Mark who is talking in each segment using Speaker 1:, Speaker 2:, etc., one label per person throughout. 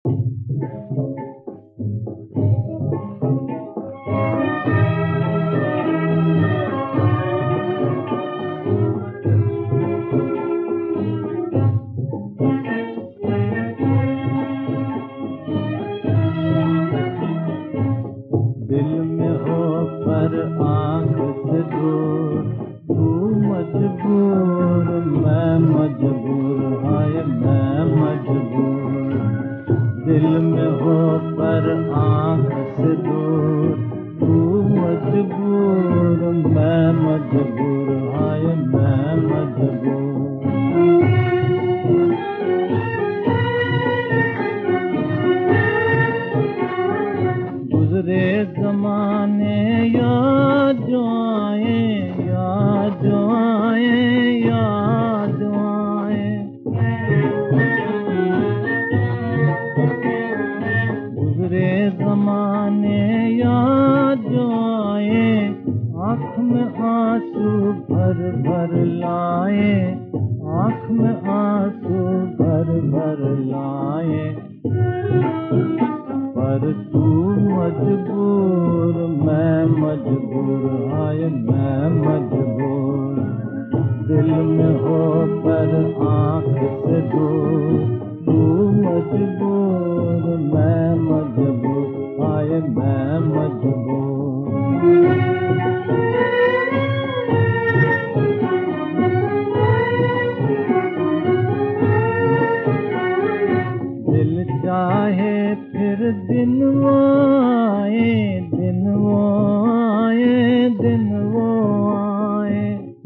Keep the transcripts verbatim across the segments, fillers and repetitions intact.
Speaker 1: दिल में हो पर आँख से दूर, तू मजबूर मैं मजबूर, हाय मैं मजबूर। दिल में हो पर आँख से दूर, तू मजबूर मैं मजबूर, हाय मैं मजबूर। गुजरे ज़माने याद जो आए, याद जो आए, याद जो आए। गुजरे ज़माने याद जो आए, आँख में आंसू भर भर लाए, आँख में आंसू भर भर लाए। पर तू मजबूर मैं मजबूर, हाय मैं मजबूर। दिल में हो पर आँख से दूर, तू मजबूर मैं मजबूर, हाय मैं मजबूर। दिल चाहे फिर दिन वो आए, दिन वो आए, दिन वो आए।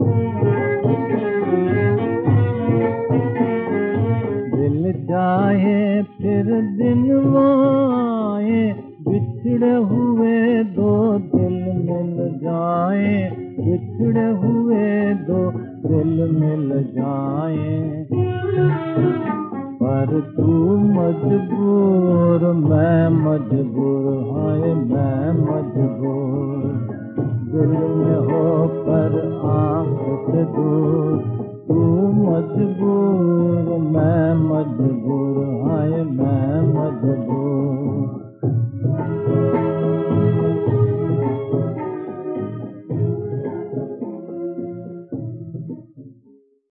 Speaker 1: दिल चाहे फिर दिन वो आए, बिछड़े हुए दो दिल मिल जाए, बिछड़े हुए दो दिल मिल जाए। पर तू मजबूर मैं मजबूर, हाय मैं मजबूर। दिल में हो पर आँख से दूर, तू मजबूर मैं मजबूर, हाय मैं मजबूर।